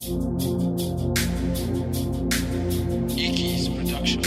Iki's production.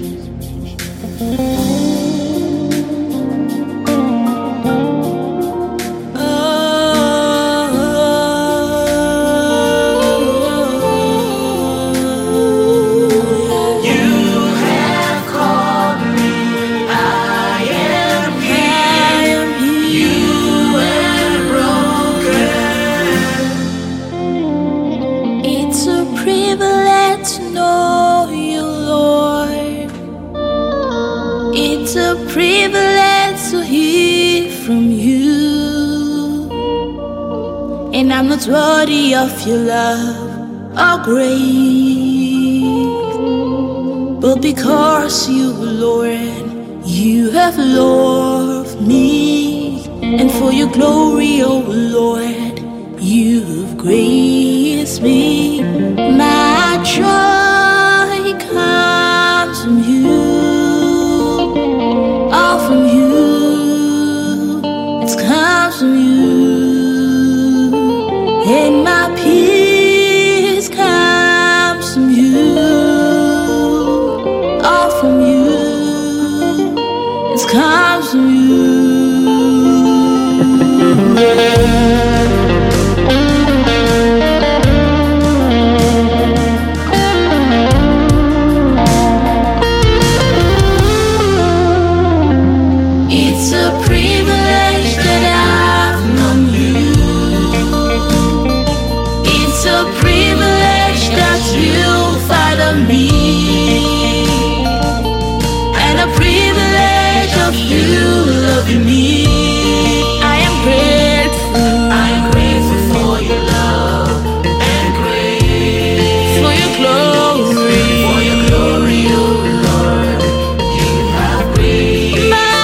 It's a privilege to hear from you, and I'm not worthy of your love or grace, but because you, Lord, you have loved me, and for your glory, oh Lord, you've graced me. My joy comes from you. From you, it comes from you, and my peace comes from you, all from you, it comes from you. It's a privilege that I've known you. It's a privilege that you follow me, and a privilege of you loving me. I am grateful. I'm grateful for your love and grace, for your glory, for your glory, oh Lord. You have grace.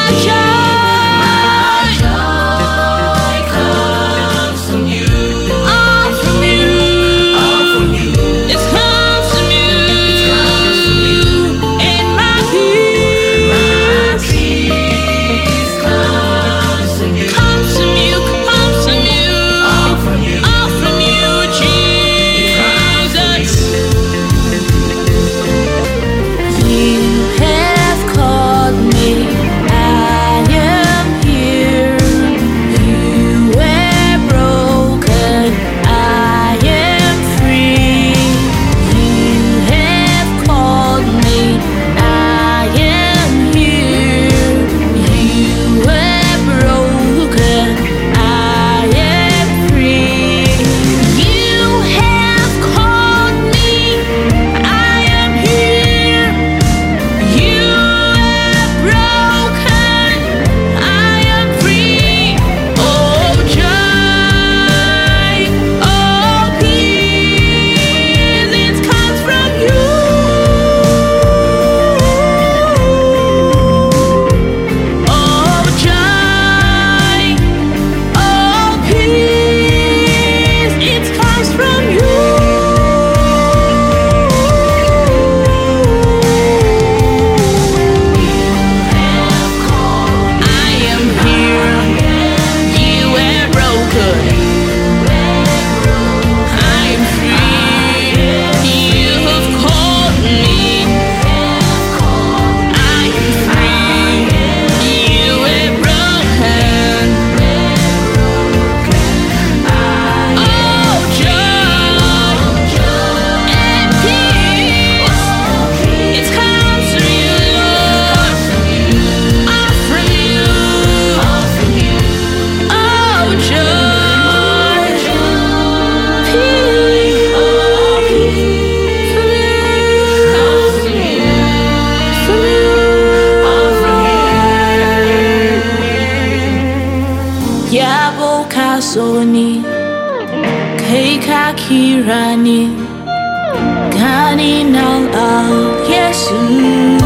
Yabo kasoni, keika kirani, gani nang al Yesu.